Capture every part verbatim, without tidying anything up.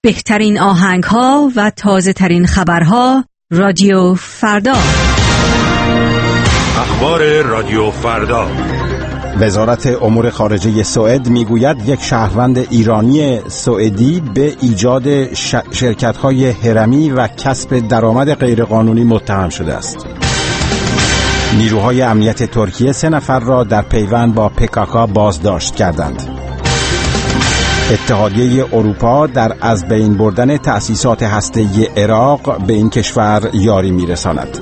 بهترین آهنگ ها و تازه ترین خبرها. رادیو فردا. اخبار رادیو فردا. وزارت امور خارجه سوئد میگوید یک شهروند ایرانی سوئدی به ایجاد ش... شرکت‌های هرمی و کسب درآمد غیرقانونی متهم شده است. نیروهای امنیت ترکیه سه نفر را در پیوند با پکاکا بازداشت کردند. اتحادیه اروپا در از بین بردن تأسیسات هسته‌ای عراق به این کشور یاری می‌رساند.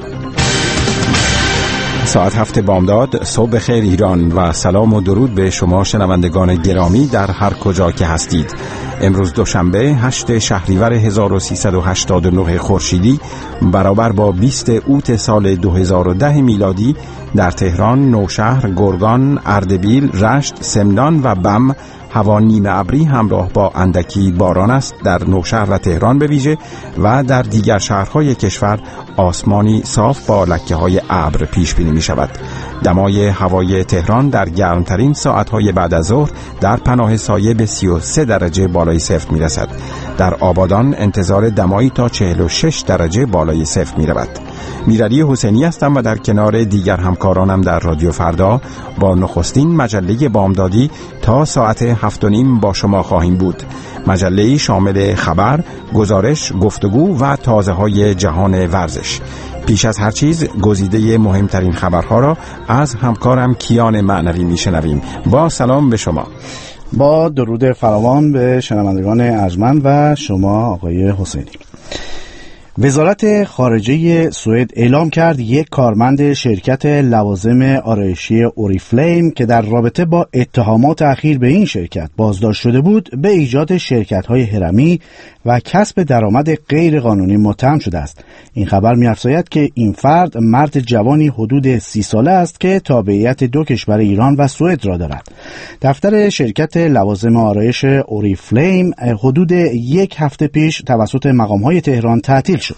ساعت هفت بامداد. صبح خیر ایران و سلام و درود به شما شنوندگان گرامی در هر کجا که هستید. امروز دوشنبه هشت شهریور هزار و سیصد و هشتاد و نه خورشیدی برابر با بیست اوت سال دو هزار و ده میلادی در تهران، نوشهر، گرگان، اردبیل، رشت، سمنان و بم هوا نیمه ابری همراه با اندکی باران است. در نوشهر و تهران به ویژه و در دیگر شهرهای کشور آسمانی صاف با لکه‌های ابر پیش بینی می شود. دمای هوای تهران در گرمترین ساعتهای بعد از ظهر در پناه سایه به سی و سه درجه بالای صفر می رسد. در آبادان انتظار دمایی تا چهل و شش درجه بالای صفر می رود. میرعلی حسینی هستم و در کنار دیگر همکارانم در رادیو فردا با نخستین مجله بامدادی تا ساعت هفت و نیم با شما خواهیم بود. مجله‌ای شامل خبر، گزارش، گفتگو و تازه‌های جهان ورزش. پیش از هر چیز گزیده مهمترین خبرها را از همکارم کیان معنوی میشنویم. با سلام به شما. با درود فراوان به شنوندگان ارجمند و شما آقای حسینی. وزارت خارجه سوئد اعلام کرد یک کارمند شرکت لوازم آرایشی اوریفلیم که در رابطه با اتهامات اخیر به این شرکت بازداشت شده بود به ایجاد شرکت‌های هرمی و کسب درآمد غیر قانونی متهم شده است. این خبر می‌افزاید که این فرد مرد جوانی حدود سی ساله است که تابعیت دو کشور ایران و سوئد را دارد. دفتر شرکت لوازم آرایش اوریفلیم حدود یک هفته پیش توسط مقام‌های تهران تعطیل شد.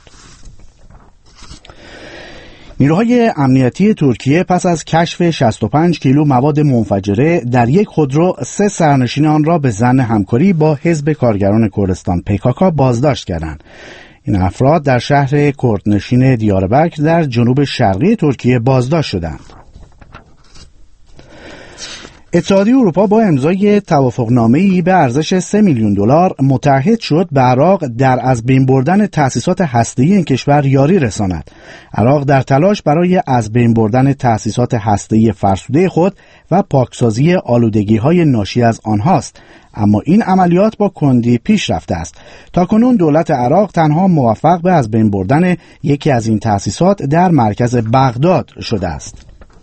نیروهای امنیتی ترکیه پس از کشف شصت و پنج کیلو مواد منفجره در یک خودرو سه سرنشین آن را به ظن همکاری با حزب کارگران کردستان پکاکا بازداشت کردند. این افراد در شهر کردنشین دیاربکر در جنوب شرقی ترکیه بازداشت شدند. اتحادیه اروپا با امضای توافقنامه‌ای به ارزش سه میلیون دلار متعهد شد به عراق در از بین بردن تأسیسات هسته‌ای این کشور یاری رساند. عراق در تلاش برای از بین بردن تأسیسات هسته‌ای فرسوده خود و پاکسازی آلودگی‌های ناشی از آنهاست، اما این عملیات با کندی پیش رفته است. تاکنون دولت عراق تنها موفق به از بین بردن یکی از این تأسیسات در مرکز بغداد شده است.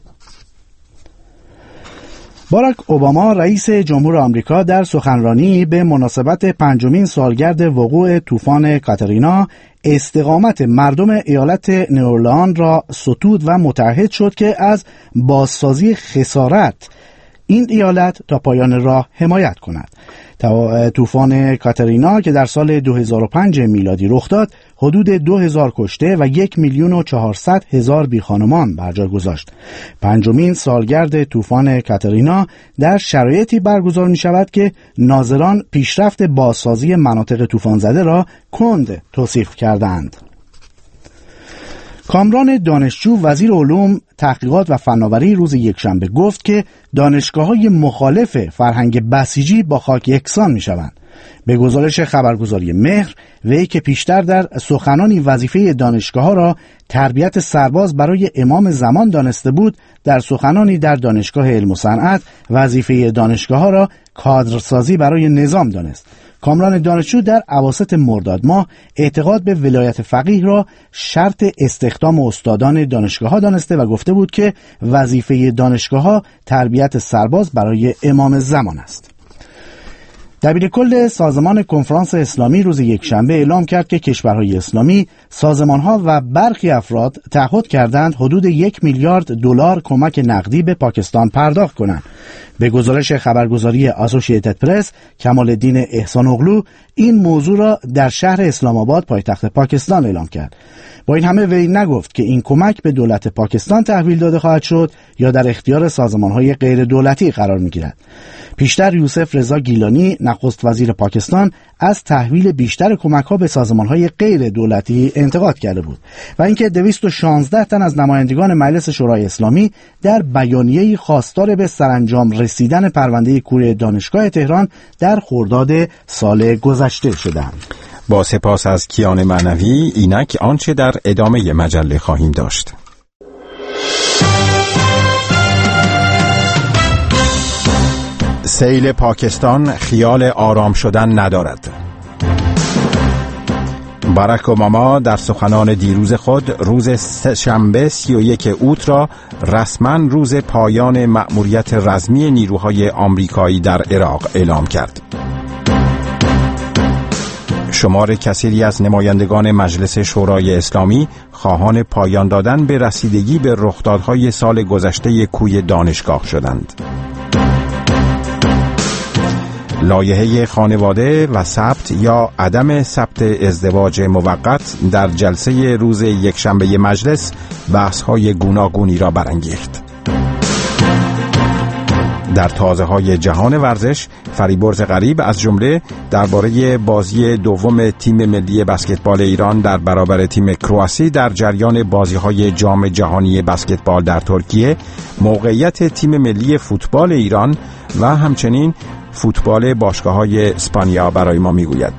باراک اوباما رئیس جمهور آمریکا در سخنرانی به مناسبت پنجمین سالگرد وقوع طوفان کاترینا استقامت مردم ایالت نیورلند را ستود و متعهد شد که از بازسازی خسارت این ایالت تا پایان راه حمایت کند. طوفان کاترینا که در سال دو هزار و پنج میلادی رخ داد حدود دو هزار کشته و یک میلیون و چهارصد هزار بیخانمان بر جای گذاشت. پنجمین سالگرد طوفان کاترینا در شرایطی برگزار می شود که ناظران پیشرفت بازسازی مناطق طوفان زده را کند توصیف کردند. کامران دانشجو وزیر علوم، تحقیقات و فناوری روز یکشنبه گفت که دانشگاه‌های مخالف فرهنگ بسیجی با خاک یکسان می‌شوند. به گزارش خبرگزاری مهر، وی که پیشتر در سخنانی وظیفه دانشگاه‌ها را تربیت سرباز برای امام زمان دانسته بود، در سخنانی در دانشگاه علم و صنعت وظیفه دانشگاه‌ها را کادرسازی برای نظام دانست. کامران دانشجو در اواسط مرداد ماه اعتقاد به ولایت فقیه را شرط استخدام استادان دانشگاه‌ها دانسته و گفته بود که وظیفه دانشگاه‌ها تربیت سرباز برای امام زمان است. دبیرکل سازمان کنفرانس اسلامی روز یکشنبه اعلام کرد که کشورهای اسلامی، سازمانها و برخی افراد تعهد کردند حدود یک میلیارد دلار کمک نقدی به پاکستان پرداخت کنند. به گزارش خبرگزاری آسوشییتد پرس، کمال الدین احسان اغلو این موضوع را در شهر اسلام آباد پایتخت پاکستان اعلام کرد. با این همه وی نگفت که این کمک به دولت پاکستان تحویل داده خواهد شد یا در اختیار سازمان‌های غیر دولتی قرار می‌گیرد. پیشتر یوسف رضا گیلانی نخست وزیر پاکستان از تحویل بیشتر کمک‌ها به سازمان‌های غیر دولتی انتقاد کرده بود و اینکه دویست و شانزده تن از نمایندگان مجلس شورای اسلامی در بیانیه‌ای خواستار به سرانجام رسیدن پرونده کوره دانشگاه تهران در خرداد سال گذشته شدند. با سپاس از کیان معنوی، اینک آنچه در ادامه مجله خواهیم داشت. سیل پاکستان خیال آرام شدن ندارد. باراک اوباما در سخنان دیروز خود روز سه‌شنبه سی و یک اوت را رسما روز پایان مأموریت رزمی نیروهای آمریکایی در عراق اعلام کرد. شمار کثیری از نمایندگان مجلس شورای اسلامی خواهان پایان دادن به رسیدگی به رخدادهای سال گذشته کوی دانشگاه شدند. لایحه خانواده و ثبت یا عدم ثبت ازدواج موقت در جلسه روز یکشنبه مجلس بحث‌های گوناگونی را برانگیخت. در تازه‌های جهان ورزش، فریبرز غریب از جمله درباره بازی دوم تیم ملی بسکتبال ایران در برابر تیم کرواسی در جریان بازی‌های جام جهانی بسکتبال در ترکیه، موقعیت تیم ملی فوتبال ایران و همچنین فوتبال باشگاه‌های اسپانیا برای ما میگوید.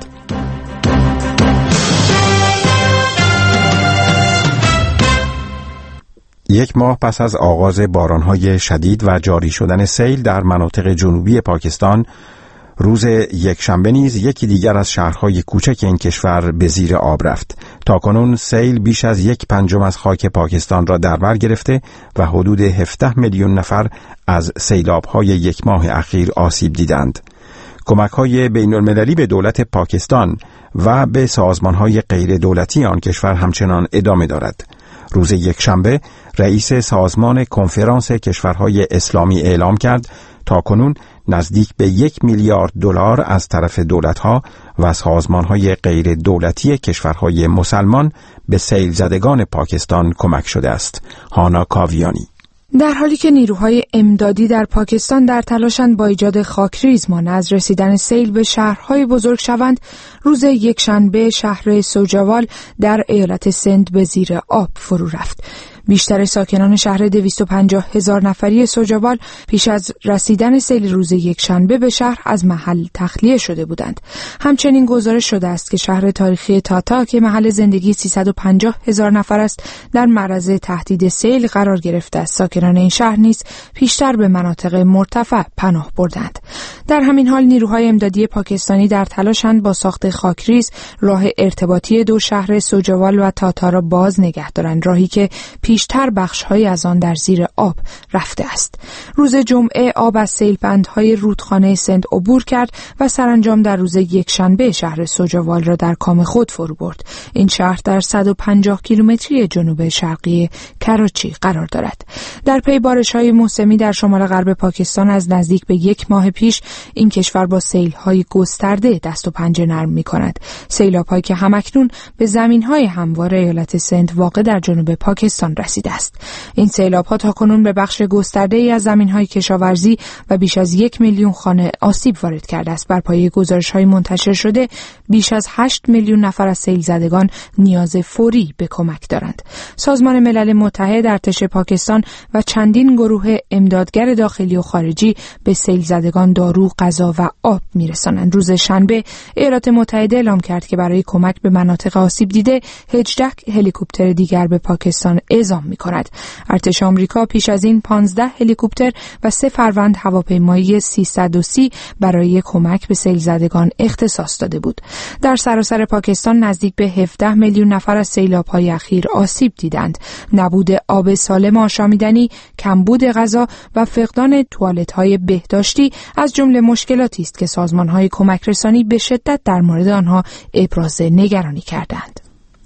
یک ماه پس از آغاز باران‌های شدید و جاری شدن سیل در مناطق جنوبی پاکستان، روز یکشنبه نیز یکی دیگر از شهرهای کوچک این کشور به زیر آب رفت. تاکنون سیل بیش از یک پنجم از خاک پاکستان را در بر گرفته و حدود هفده میلیون نفر از سیلاب‌های یک ماه اخیر آسیب دیدند. کمک‌های بین‌المللی به دولت پاکستان و به سازمان‌های غیر دولتی آن کشور همچنان ادامه دارد. روز یکشنبه رئیس سازمان کنفرانس کشورهای اسلامی اعلام کرد تاکنون نزدیک به یک میلیارد دلار از طرف دولت‌ها و سازمان‌های غیر دولتی کشورهای مسلمان به سیل زدگان پاکستان کمک شده است. هانا کاویانی. در حالی که نیروهای امدادی در پاکستان در تلاشند با ایجاد خاکریز مانع از رسیدن سیل به شهرهای بزرگ شوند، روز یکشنبه شهر سوجاوال در ایالت سند به زیر آب فرو رفت. بیشتر ساکنان شهر دویست و پنجاه هزار نفری سوجاوال پیش از رسیدن سیل روز یکشنبه به شهر از محل تخلیه شده بودند. همچنین گزارش شده است که شهر تاریخی تاتا که محل زندگی سیصد و پنجاه هزار نفر است در معرض تهدید سیل قرار گرفته است. ساکنان این شهر نیز پیشتر به مناطق مرتفع پناه بردند. در همین حال نیروهای امدادی پاکستانی در تلاشند با ساخت خاکریز راه ارتباطی دو شهر سوجاوال و تاتا را باز نگه دارند، راهی که بیشتر بخش‌های از آن در زیر آب رفته است. روز جمعه آب از سیلبندهای رودخانه سند عبور کرد و سرانجام در روز یکشنبه شهر سوجاوال را در کام خود فرو برد. این شهر در صد و پنجاه کیلومتری جنوب شرقی کراچی قرار دارد. در پی بارش‌های موسمی در شمال غرب پاکستان از نزدیک به یک ماه پیش این کشور با سیل‌های گسترده دست و پنجه نرم می‌کند. سیلاب‌هایی که همکنون به زمین‌های هموار ایالت سند واقع در جنوب پاکستان رسیده است. این سیلاب‌ها تاکنون به بخش گسترده‌ای از زمین‌های کشاورزی و بیش از یک میلیون خانه آسیب وارد کرده است. بر پایه گزارش‌های منتشر شده، بیش از هشت میلیون نفر از سیل زدگان نیاز فوری به کمک دارند. سازمان ملل متحد، ارتش پاکستان و چندین گروه امدادگر داخلی و خارجی به سیل زدگان دارو، غذا و آب می‌رسانند. روز شنبه ایالات متحده اعلام کرد که برای کمک به مناطق آسیب دیده هجده هلیکوپتر دیگر به پاکستان اعزام می‌کند. ارتش آمریکا پیش از این پانزده هلیکوپتر و سه فروند هواپیمایی سیصد و سی برای کمک به سیل زدگان اختصاص داده بود. در سراسر پاکستان نزدیک به هفده میلیون نفر از سیلاب‌های اخیر آسیب دیدند. نبود آب سالم آشامیدنی، کمبود غذا و فقدان توالت‌های بهداشتی از جمله مشکلاتی است که سازمان‌های کمک رسانی به شدت در مورد آنها ابراز نگرانی کردند.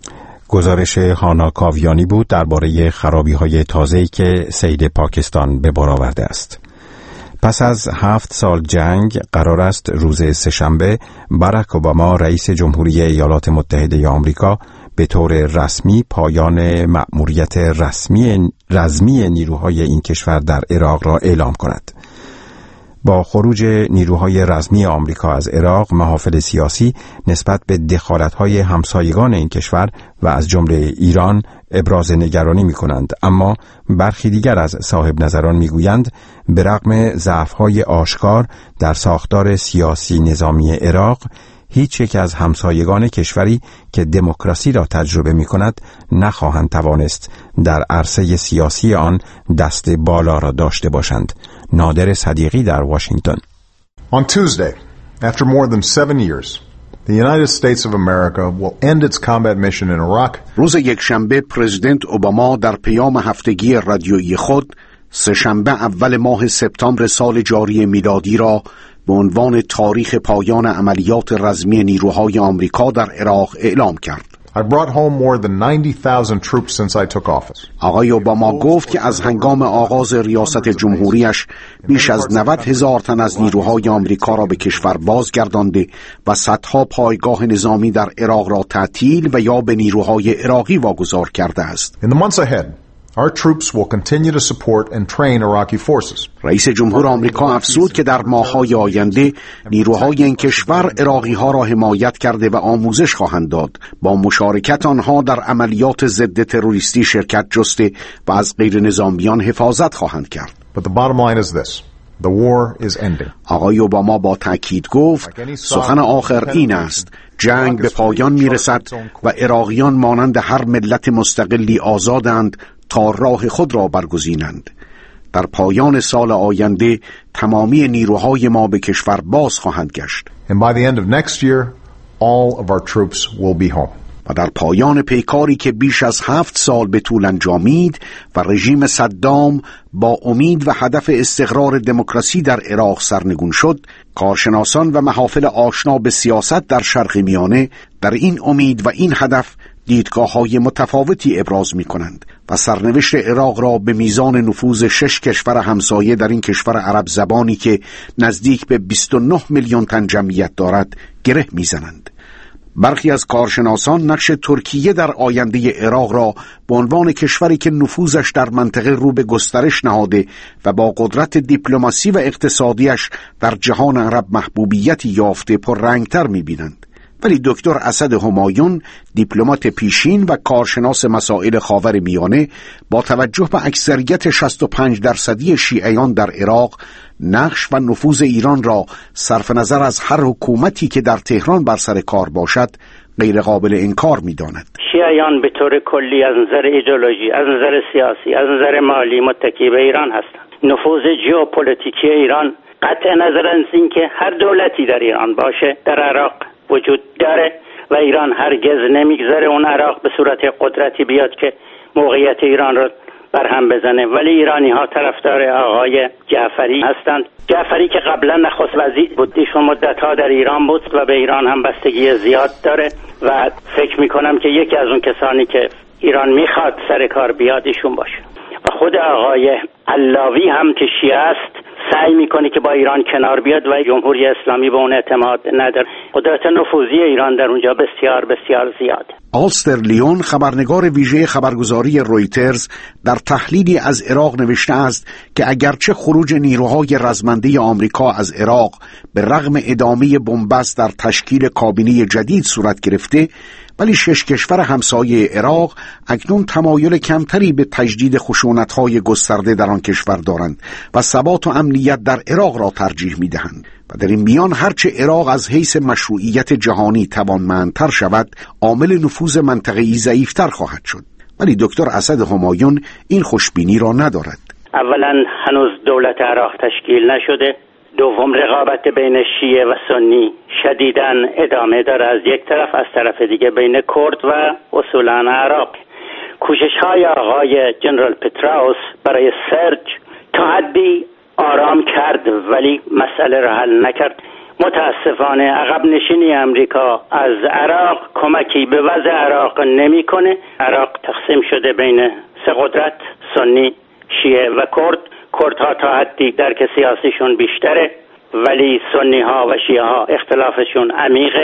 گزارش هانا کاویانی بود درباره خرابی‌های تازه‌ای که سیل پاکستان به بار آورده است. پس از هفت سال جنگ قرار است روز سه‌شنبه باراک اوباما رئیس جمهوری ایالات متحده آمریکا به طور رسمی پایان مأموریت رسمی رزمی نیروهای این کشور در عراق را اعلام کند. با خروج نیروهای رزمی آمریکا از عراق، محافل سیاسی نسبت به دخالت‌های همسایگان این کشور و از جمله ایران ابراز نگرانی می‌کنند، اما برخی دیگر از صاحب نظران می‌گویند به رغم ضعف‌های آشکار در ساختار سیاسی نظامی عراق، هیچ یک از همسایگان کشوری که دموکراسی را تجربه می‌کند نخواهند توانست در عرصه سیاسی آن دست بالا را داشته باشند. نادر صدیقی در واشنگتن. On Tuesday, after more than seven years, the United States of America will end its combat mission in Iraq. روز یکشنبه پرزیدنت اوباما در پیام هفتگی رادیویی خود سه‌شنبه اول ماه سپتامبر سال جاری میلادی را به عنوان تاریخ پایان عملیات رزمی نیروهای آمریکا در عراق اعلام کرد. I brought home more than ninety thousand troops since I took office. آقای اوباما گفت که از هنگام آغاز ریاست جمهوریش بیش از نود هزار تن از نیروهای آمریکا را به کشور بازگردانده و صدها پایگاه نظامی در عراق را تعطیل و یا به نیروهای عراقی واگذار کرده است. In the months ahead, our troops will continue to support and train Iraqi forces. رئیس جمهور آمریکا افزود که در ماه‌های آینده نیروهای این کشور عراقی‌ها را حمایت کرده و آموزش خواهند داد، با مشارکت آنها در عملیات ضد تروریستی شرکت جسته و از غیر نظامیان حفاظت خواهند کرد. But the bottom line is this. The war is ending. آقای اوباما با تأکید گفت سخن آخر این است: جنگ به پایان میرسد و عراقیان مانند هر ملت مستقلی آزادند تا راه خود را برگزینند. در پایان سال آینده تمامی نیروهای ما به کشور باز خواهند گشت. And by the end of next year, all of our troops will be home. و در پایان پیکاری که بیش از هفت سال به طول انجامید و رژیم صدام با امید و هدف استقرار دموکراسی در عراق سرنگون شد، کارشناسان و محافل آشنا به سیاست در شرق میانه در این امید و این هدف دیدگاه‌های متفاوتی ابراز می‌کنند و سرنوشت عراق را به میزان نفوذ شش کشور همسایه در این کشور عرب زبانی که نزدیک به بیست و نه میلیون تن جمعیت دارد گره می‌زنند. برخی از کارشناسان نقش ترکیه در آینده عراق را به عنوان کشوری که نفوذش در منطقه رو به گسترش نهاده و با قدرت دیپلماسی و اقتصادیش در جهان عرب محبوبیتی یافته پررنگتر می‌بینند. ولی دکتر اسد همایون، دیپلمات پیشین و کارشناس مسائل خاورمیانه، با توجه به اکثریت شصت و پنج درصدی شیعیان در عراق، نقش و نفوذ ایران را صرف نظر از هر حکومتی که در تهران بر سر کار باشد غیر قابل انکار می‌داند. شیعیان به طور کلی از نظر ایدئولوژی، از نظر سیاسی، از نظر مالی متکی به ایران هستند. نفوذ ژئوپلیتیکی ایران قطع نظر از اینکه هر دولتی در ایران باشه در عراق وجود داره و ایران هرگز نمیگذاره اون عراق به صورت قدرتی بیاد که موقعیت ایران رو برهم بزنه. ولی ایرانی ها طرفدار آقای جعفری هستند. جعفری که قبلا نخست وزیر بود، ایشون مدت ها در ایران بود و به ایران هم بستگی زیاد داره و فکر میکنم که یکی از اون کسانی که ایران میخواد سر کار بیاد ایشون باشه. و خود آقای علاوی هم که شیعه است سعی میکنه که با ایران کنار بیاد و جمهوری اسلامی به اون اعتماد نداره. قدرت نفوذی ایران در اونجا بسیار بسیار زیاد. آلستر لیون، خبرنگار ویژه خبرگزاری رویترز، در تحلیلی از عراق نوشته است که اگرچه خروج نیروهای رزمنده آمریکا از عراق به رغم ادامه بنبست در تشکیل کابینه جدید صورت گرفته، ولی شش کشور همسایه عراق اکنون تمایل کمتری به تجدید خشونت‌های گسترده در آن کشور دارند و ثبات و امنیت در عراق را ترجیح می‌دهند. و در این میان هرچه عراق از حیث مشروعیت جهانی توانمندتر شود، عامل نفوذ منطقه‌ای ضعیف‌تر خواهد شد. ولی دکتر اسد همایون این خوشبینی را ندارد. اولا هنوز دولت عراق تشکیل نشده. دوم رقابت بین شیعه و سنی شدیداً ادامه داره از یک طرف، از طرف دیگه بین کرد و اصولاً عراق. کوشش‌های آقای جنرال پتراوس برای سرج تا حدی آرام کرد ولی مسئله را حل نکرد. متاسفانه عقب نشینی امریکا از عراق کمکی به وضع عراق نمی‌کنه. عراق تقسیم شده بین سه قدرت، سنی، شیعه و کرد. کردها تا حدی درک سیاسیشون بیشتره ولی سنی ها و شیعه ها اختلافشون عمیقه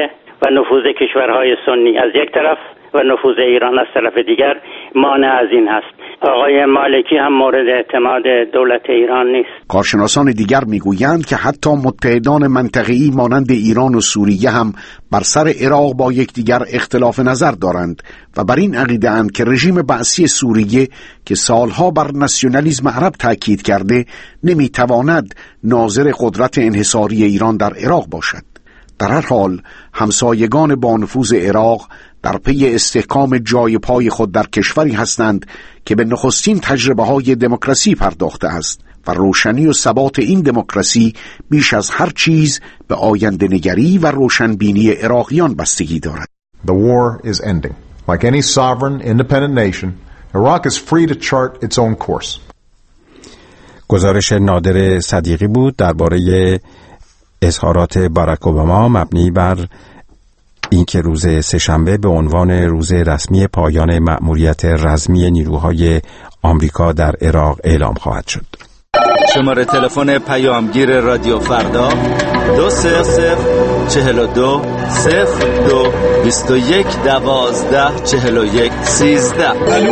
و نفوذ کشورهای سنی از یک طرف و نفوذ ایران از طرف دیگر مانع از این هست. آقای مالکی هم مورد اعتماد دولت ایران نیست. کارشناسان دیگر میگویند که حتی متحدان منطقه‌ای مانند ایران و سوریه هم بر سر عراق با یکدیگر اختلاف نظر دارند و بر این عقیده اند که رژیم بعثی سوریه که سالها بر ناسیونالیسم عرب تاکید کرده نمیتواند ناظر قدرت انحصاری ایران در عراق باشد. در هر حال همسایگان با نفوذ عراق در پی استحکام جای پای خود در کشوری هستند که به نخستین تجربه‌های دموکراسی پرداخته است و روشنی و ثبات این دموکراسی بیش از هر چیز به آینده نگری و روشنبینی عراقیان بستگی دارد. The war is ending. Like any sovereign, independent nation, Iraq is free to chart its own course. گزارش نادر صدیقی بود درباره اظهارات باراک اوباما مبنی بر اینکه روز سه‌شنبه به عنوان روز رسمی پایان مأموریت رزمی نیروهای آمریکا در عراق اعلام خواهد شد. شماره تلفن پیامگیر رادیو فردا دو صفر صفر چهل و دو صفر دو بیست و یک دوازده چهل و یک سیزده.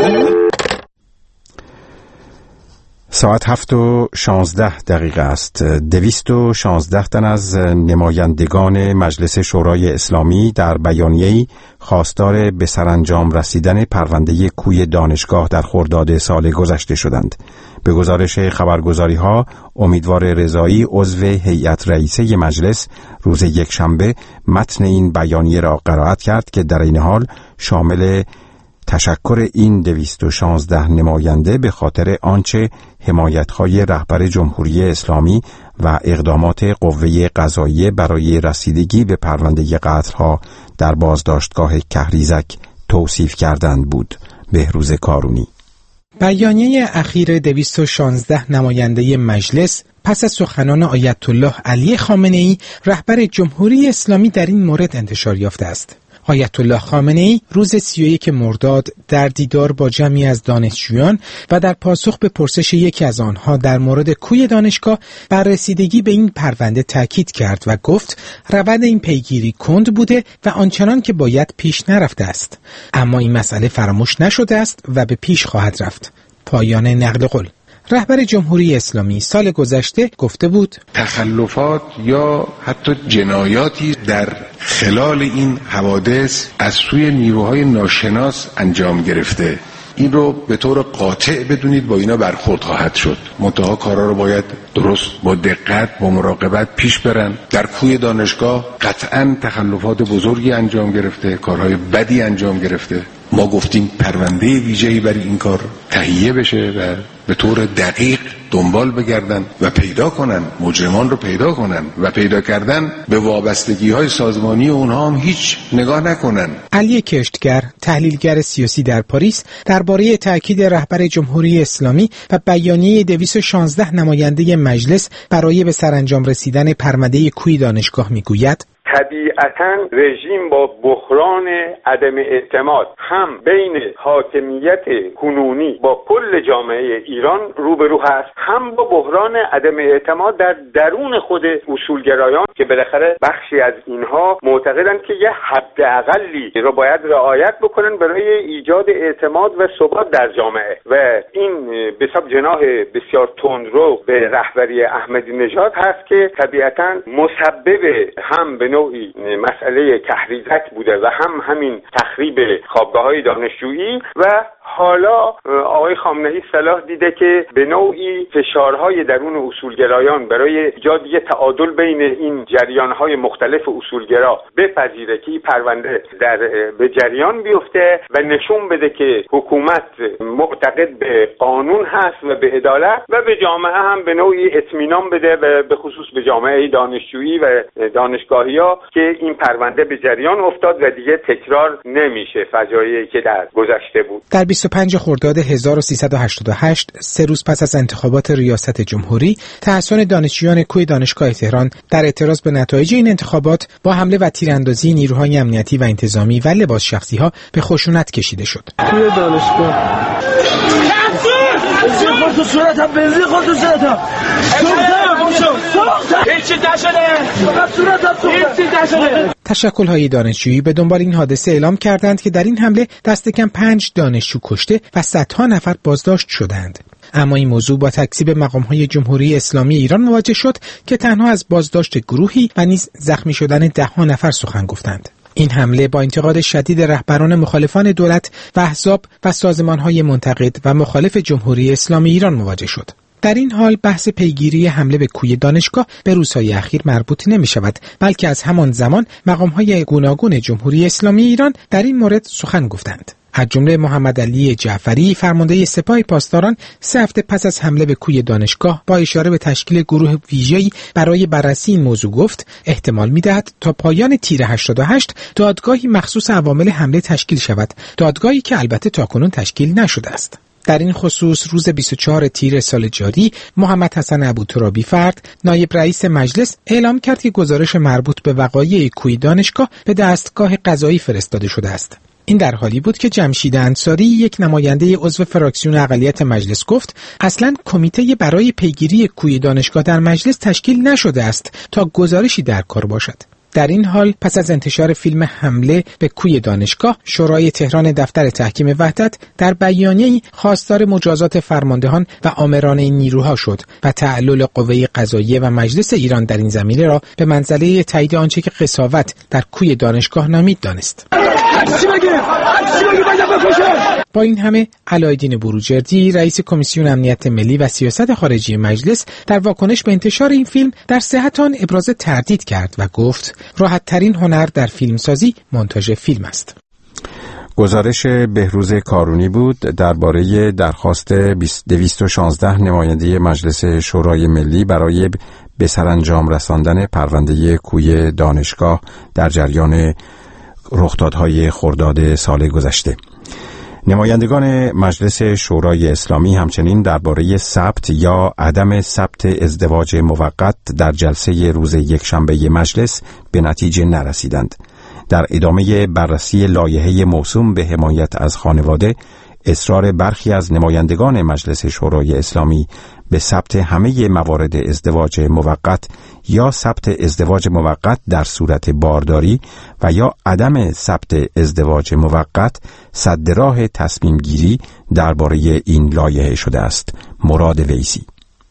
ساعت هفت و شانزده دقیقه است. دویست و شانزده تن از نمایندگان مجلس شورای اسلامی در بیانیه‌ای خواستار به سرانجام رسیدن پرونده کوی دانشگاه در خرداد سال گذشته شدند. به گزارش خبرگزاری‌ها، امیدوار رضایی عضو هیئت رئیسه مجلس روز یکشنبه متن این بیانیه را قرائت کرد که در این حال شامل تشکر این دویست و شانزده نماینده به خاطر آنچه حمایت‌های رهبر جمهوری اسلامی و اقدامات قوه قضاییه برای رسیدگی به پرونده قتل‌ها در بازداشتگاه کهریزک توصیف کردند بود. بهروز کارونی. بیانیه اخیر دویست و شانزده نماینده مجلس پس از سخنان آیت الله علی خامنه‌ای رهبر جمهوری اسلامی در این مورد انتشار یافته است. آیت الله خامنه‌ای روز سی و یک مرداد در دیدار با جمعی از دانشجویان و در پاسخ به پرسش یکی از آنها در مورد کوی دانشگاه بر رسیدگی به این پرونده تاکید کرد و گفت روند این پیگیری کند بوده و آنچنان که باید پیش نرفته است، اما این مسئله فراموش نشده است و به پیش خواهد رفت. پایان نقل قول. رهبر جمهوری اسلامی سال گذشته گفته بود تخلفات یا حتی جنایاتی در خلال این حوادث از سوی نیروهای ناشناس انجام گرفته. این رو به طور قاطع بدونید با اینا برخورد خواهد شد. منتها کارا رو باید درست با دقت با مراقبت پیش برن. در کوی دانشگاه قطعاً تخلفات بزرگی انجام گرفته، کارهای بدی انجام گرفته. ما گفتیم پرونده ویژه‌ای برای این کار تهیه بشه و به طور دقیق دنبال بگردن و پیدا کنن، مجرمان رو پیدا کنن و پیدا کردن به وابستگی‌های سازمانی اونها هم هیچ نگاه نکنن. علی کشتگر، تحلیلگر سیاسی در پاریس، درباره تاکید رهبر جمهوری اسلامی و بیانیه دویست و شانزده نماینده مجلس برای به سرانجام رسیدن پرونده کوی دانشگاه میگوید طبیعتاً رژیم با بحران عدم اعتماد هم بین حاکمیت کنونی با کل جامعه ایران روبرو هست، هم با بحران عدم اعتماد در درون خود اصولگرایان که بالاخره بخشی از اینها معتقدند که یه حداقلی رو باید رعایت بکنن برای ایجاد اعتماد و ثبات در جامعه و این به حساب جناح بسیار تندرو به رهبری احمدی نژاد هست که طبیعتاً مسبب هم به نوعی مسئله کهریزک بوده و هم همین تخریب خوابگاه‌های دانشجویی و حالا آقای خامنه‌ای صلاح دیده که به نوعی فشارهای درون اصولگرایان برای ایجاد یه تعادل بین این جریان‌های مختلف اصولگرا بپذیره که این پرونده در به جریان بیفته و نشون بده که حکومت معتقد به قانون هست و به عدالت و به جامعه هم به نوعی اطمینان بده و به خصوص به جامعه دانشجویی و دانشگاهی‌ها که این پرونده به جریان افتاد و دیگه تکرار نمیشه فجایعی که در گذشته بود. در بیست و پنج خرداد هزار و سیصد و هشتاد و هشت، سه روز پس از انتخابات ریاست جمهوری، تحصن دانشجویان کوی دانشگاه تهران در اعتراض به نتایج این انتخابات با حمله و تیراندازی نیروهای امنیتی و انتظامی و لباس شخصی‌ها به خشونت کشیده شد. توی دانشگاه تو صورتم بنزین خورد تو صورتم تشکل‌های دانشجویی به دنبال این حادثه اعلام کردند که در این حمله دست کم پنج دانشجو کشته و صدها نفر بازداشت شدند. اما این موضوع با تکذیب مقام‌های جمهوری اسلامی ایران مواجه شد که تنها از بازداشت گروهی و نیز زخمی شدن ده‌ها نفر سخن گفتند. این حمله با انتقاد شدید رهبران مخالفان دولت و احزاب و سازمان‌های منتقد و مخالف جمهوری اسلامی ایران مواجه شد. در این حال بحث پیگیری حمله به کوی دانشگاه به روزهای اخیر مربوط نمی شود، بلکه از همان زمان مقام‌های گوناگون جمهوری اسلامی ایران در این مورد سخن گفتند. از جمله محمد علی جعفری فرمانده سپاه پاسداران سه هفته پس از حمله به کوی دانشگاه با اشاره به تشکیل گروه ویژه‌ای برای بررسی این موضوع گفت احتمال می‌دهد تا پایان تیر هشتاد و هشت دادگاهی مخصوص عوامل حمله تشکیل شود، دادگاهی که البته تاکنون تشکیل نشده است. در این خصوص روز بیست و چهارم تیر سال جاری محمد حسن ابوترابی فرد نایب رئیس مجلس اعلام کرد که گزارش مربوط به وقایع کوی دانشگاه به دستگاه قضایی فرستاده شده است. این در حالی بود که جمشید انصاری یک نماینده عضو فراکسیون اقلیت مجلس گفت اصلاً کمیته برای پیگیری کوی دانشگاه در مجلس تشکیل نشده است تا گزارشی در کار باشد. در این حال پس از انتشار فیلم حمله به کوی دانشگاه، شورای تهران دفتر تحکیم وحدت در بیانیه‌ای خواستار مجازات فرماندهان و آمران این نیروها شد و تعلل قوه قضاییه و مجلس ایران در این زمینه را به منزله تایید آنچه که قساوت در کوی دانشگاه نامید دانست. با این همه علایالدین بروجردی رئیس کمیسیون امنیت ملی و سیاست خارجی مجلس در واکنش به انتشار این فیلم در صحت آن ابراز تردید کرد و گفت راحت ترین هنر در فیلمسازی مونتاژ فیلم است. گزارش بهروز کارونی بود درباره درخواست دویست و شانزده نماینده مجلس شورای ملی برای به سرانجام رساندن پرونده کوی دانشگاه در جریان رخدادهای خرداد سال گذشته. نمایندگان مجلس شورای اسلامی همچنین درباره ثبت یا عدم ثبت ازدواج موقت در جلسه روز یکشنبه مجلس به نتیجه نرسیدند. در ادامه بررسی لایحه موسوم به حمایت از خانواده، اصرار برخی از نمایندگان مجلس شورای اسلامی به ثبت همه موارد ازدواج موقت یا ثبت ازدواج موقت در صورت بارداری و یا عدم ثبت ازدواج موقت سد راه تصمیم گیری درباره این لایحه شده است. مراد ویسی: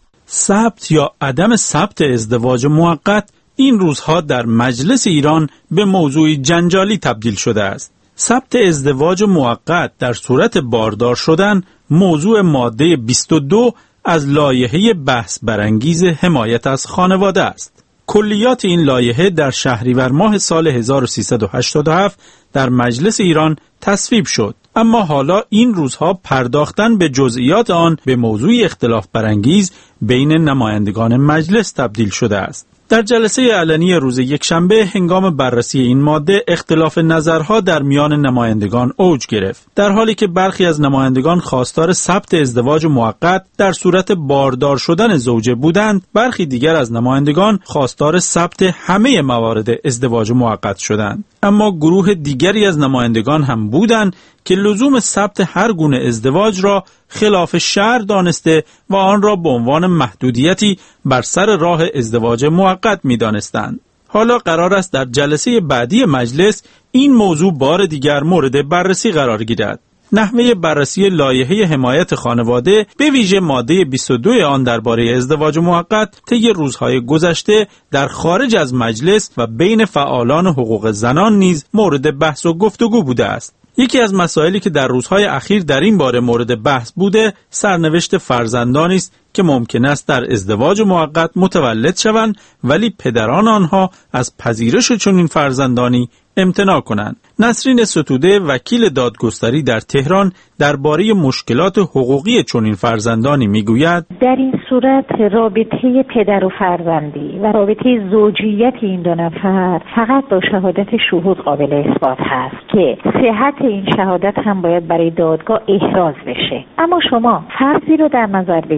ثبت یا عدم ثبت ازدواج موقت این روزها در مجلس ایران به موضوعی جنجالی تبدیل شده است. ثبت ازدواج موقت در صورت باردار شدن موضوع ماده بیست و دو از لایحه بحث برانگیز حمایت از خانواده است. کلیات این لایحه در شهریور ماه سال هزار و سیصد و هشتاد و هفت در مجلس ایران تصویب شد، اما حالا این روزها پرداختن به جزئیات آن به موضوع اختلاف برانگیز بین نمایندگان مجلس تبدیل شده است. در جلسه علنی روز یکشنبه هنگام بررسی این ماده اختلاف نظرها در میان نمایندگان اوج گرفت، در حالی که برخی از نمایندگان خواستار ثبت ازدواج موقت در صورت باردار شدن زوجه بودند. برخی دیگر از نمایندگان خواستار ثبت همه موارد ازدواج موقت شدند. اما گروه دیگری از نمایندگان هم بودند که لزوم ثبت هر گونه ازدواج را خلاف شرع دانسته و آن را به عنوان محدودیتی بر سر راه ازدواج موقت می دانستند. حالا قرار است در جلسه بعدی مجلس این موضوع بار دیگر مورد بررسی قرار گیرد. نحوه بررسی لایحه حمایت خانواده به ویژه ماده بیست و دو آن درباره ازدواج موقت طی روزهای گذشته در خارج از مجلس و بین فعالان حقوق زنان نیز مورد بحث و گفتگو بوده است. یکی از مسائلی که در روزهای اخیر در این باره مورد بحث بوده سرنوشت فرزندانی است که ممکن است در ازدواج موقت متولد شوند ولی پدران آنها از پذیرش چنین فرزندانی امتناع کنند. نسرین ستوده وکیل دادگستری در تهران درباره مشکلات حقوقی چنین فرزندانی میگوید: در این صورت رابطه پدر و فرزندی و رابطه زوجیت این دو نفر فقط با شهادت شهود قابل اثبات هست که صحت این شهادت هم باید برای دادگاه احراز بشه. اما شما فرضی رو در نظر بگیرید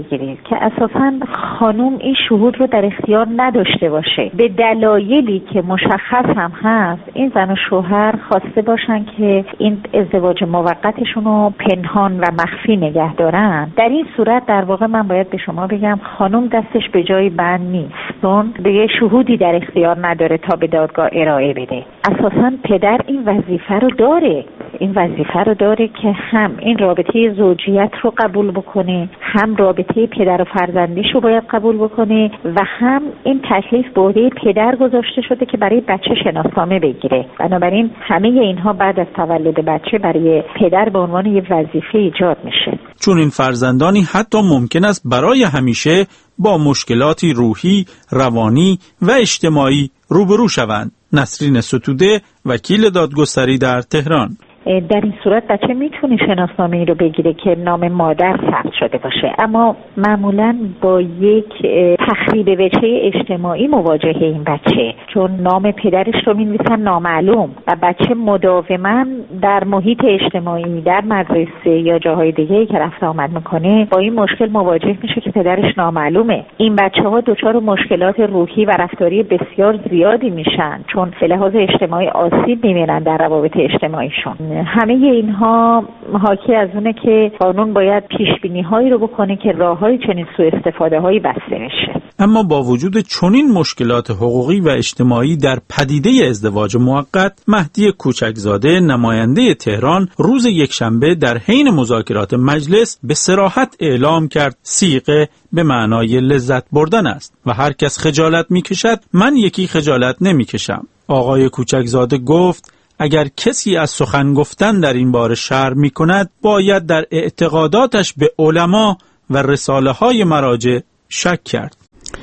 که اساساً خانم این شهود رو در اختیار نداشته باشه. به دلایلی که مشخص هم هست این زن و شوهر خواسته باشن که این ازدواج موقتشون رو پنهان و مخفی نگه دارن. در این صورت در واقع من باید به شما بگم خانم دستش به جای بند نیست، چون به یه شهودی در اختیار نداره تا به دادگاه ارائه بده. اساساً پدر این وظیفه رو داره این وظیفه رو داره که هم این رابطه زوجیت رو قبول بکنه، هم رابطه پدر و فرزندیش رو باید قبول بکنه و هم این تکلیف به عهده پدر گذاشته شده که برای بچه شناسنامه بگیره. بنابراین همه اینها بعد از تولد بچه برای پدر به عنوان یه وظیفه ایجاد میشه. چون این فرزندانی حتی ممکن است برای همیشه با مشکلاتی روحی، روانی و اجتماعی روبرو شوند. نسرین ستوده، وکیل دادگستری در تهران: در این صورت بچه میتونه شناسنامه‌ای رو بگیره که نام مادر ثبت شده باشه، اما معمولاً با یک تخریب وجهه اجتماعی مواجهه این بچه، چون نام پدرش رو می‌نویسن نامعلوم و بچه مداوماً در محیط اجتماعی، در مدرسه یا جاهای دیگه‌ای که رفت آمد میکنه با این مشکل مواجه میشه که پدرش نامعلومه. این بچه‌ها دچار مشکلات روحی و رفتاری بسیار زیادی میشن، چون به لحاظ اجتماعی آسیب می‌بینن در روابط اجتماعیشون. همه اینها حاکی از اونه که قانون باید پیشبینی هایی رو بکنه که راههای چنین سوء استفاده هایی بسته بشه. اما با وجود چنین مشکلات حقوقی و اجتماعی در پدیده ازدواج موقت، مهدی کوچکزاده نماینده تهران روز یکشنبه در حین مذاکرات مجلس به صراحت اعلام کرد صیغه به معنای لذت بردن است و هر کس خجالت میکشد من یکی خجالت نمیکشم. آقای کوچکزاده گفت اگر کسی از سخن گفتن در این باره شرم می کند باید در اعتقاداتش به علما و رساله های مراجع شک کرد.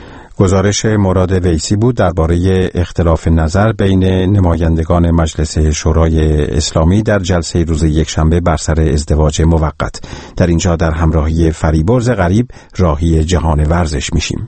گزارش مراد ویسی بود درباره اختلاف نظر بین نمایندگان مجلس شورای اسلامی در جلسه روز یکشنبه بر سر ازدواج موقت. در اینجا در همراهی فریبرز غریب راهی جهان ورزش میشیم.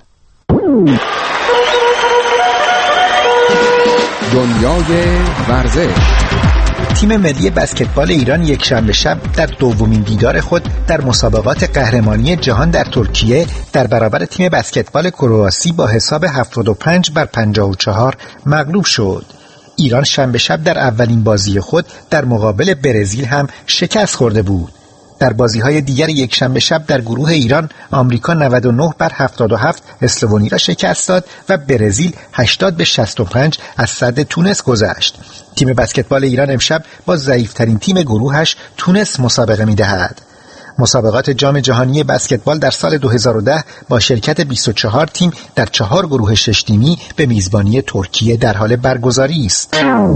دنیای ورزش. تیم ملی بسکتبال ایران یکشنبه شب در دومین دیدار خود در مسابقات قهرمانی جهان در ترکیه در برابر تیم بسکتبال کرواسی با حساب هفتاد و پنج بر پنجاه و چهار مغلوب شد. ایران شنبه شب در اولین بازی خود در مقابل برزیل هم شکست خورده بود. در بازی‌های دیگر یکشنبه شب در گروه ایران، آمریکا نود و نه بر هفتاد و هفت اسلوونی را شکست داد و برزیل هشتاد به شصت و پنج از صد تونس گذشت. تیم بسکتبال ایران امشب با ضعیف‌ترین تیم گروهش تونس مسابقه می‌دهد. مسابقات جام جهانی بسکتبال در سال دو هزار و ده با شرکت بیست و چهار تیم در چهار گروه شش تیمی به میزبانی ترکیه در حال برگزاری است.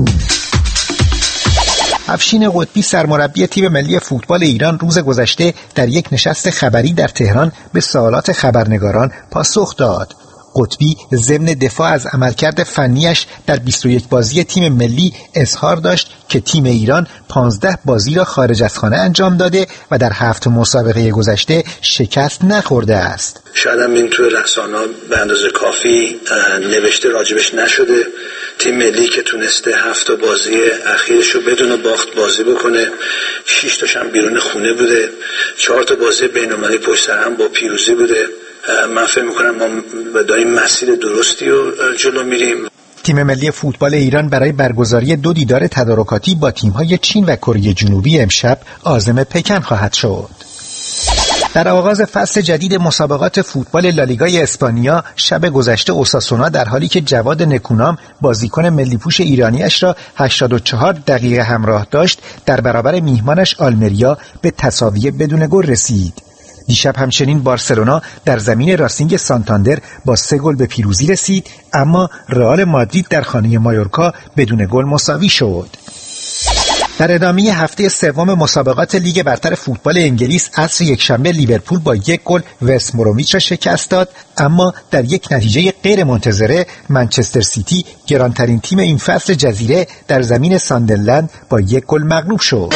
افشین قطبی سرمربی تیم ملی فوتبال ایران روز گذشته در یک نشست خبری در تهران به سوالات خبرنگاران پاسخ داد. قطبی ضمن دفاع از عملکرد فنیش در بیست و یک بازی تیم ملی اظهار داشت که تیم ایران پانزده بازی را خارج از خانه انجام داده و در هفت مسابقه گذشته شکست نخورده است. شاید هم این توی رسانه‌ها به اندازه کافی نوشته راجبش نشده. تیم ملی که تونسته هفت بازی اخیرش رو بدون باخت بازی بکنه، شش تاش هم بیرون خونه بوده، چهار تا بازی بین‌المللی پشت سر هم با پیروزی بوده. من فکر می‌کنم ما داریم مسیر درستی رو جلو میریم. تیم ملی فوتبال ایران برای برگزاری دو دیدار تدارکاتی با تیم‌های چین و کره جنوبی امشب عازم پکن خواهد شد. در آغاز فصل جدید مسابقات فوتبال لالیگای اسپانیا شب گذشته اوساسونا در حالی که جواد نکونام بازیکن ملی‌پوش ایرانیش را هشتاد و چهار دقیقه همراه داشت در برابر میهمانش آلمریا به تساوی بدون گل رسید. دیشب همچنین بارسلونا در زمین راسینگ سانتاندر با سه گل به پیروزی رسید، اما رئال مادرید در خانه مایورکا بدون گل مساوی شد. در ادامه هفته سوم مسابقات لیگ برتر فوتبال انگلیس عصر یکشنبه لیورپول با یک گل وست برومیچ را شکست داد، اما در یک نتیجه غیر منتظره منچستر سیتی گرانترین تیم این فصل جزیره در زمین ساندرلند با یک گل مغلوب شد.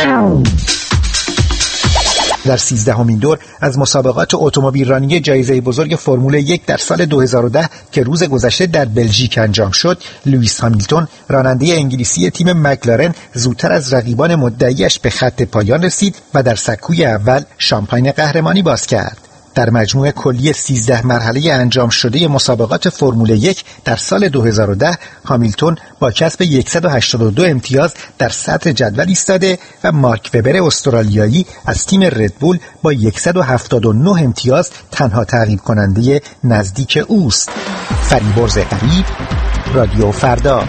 در سیزدهمین دور از مسابقات اتومبیل رانی جایزه بزرگ فرمول یک در سال دو هزار و ده که روز گذشته در بلژیک انجام شد، لوئیس هامیلتون راننده انگلیسی تیم مکلارن زودتر از رقیبان مدعیش به خط پایان رسید و در سکوی اول شامپاین قهرمانی باز کرد. در مجموع کلی سیزده مرحله انجام شده مسابقات فرمول یک در سال دو هزار و ده هامیلتون با کسب صد و هشتاد و دو امتیاز در سطر جدول ایستاده و مارک وبر استرالیایی از تیم ردبول با صد و هفتاد و نه امتیاز تنها تعقیب کننده نزدیک اوست. فریبرز غریب، رادیو فردا.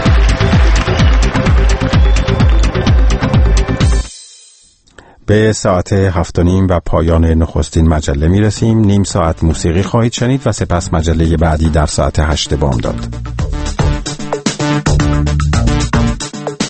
به ساعت هفت و نیم و پایان نخستین مجله می رسیم. نیم ساعت موسیقی خواهید شنید و سپس مجله بعدی در ساعت هشت بامداد.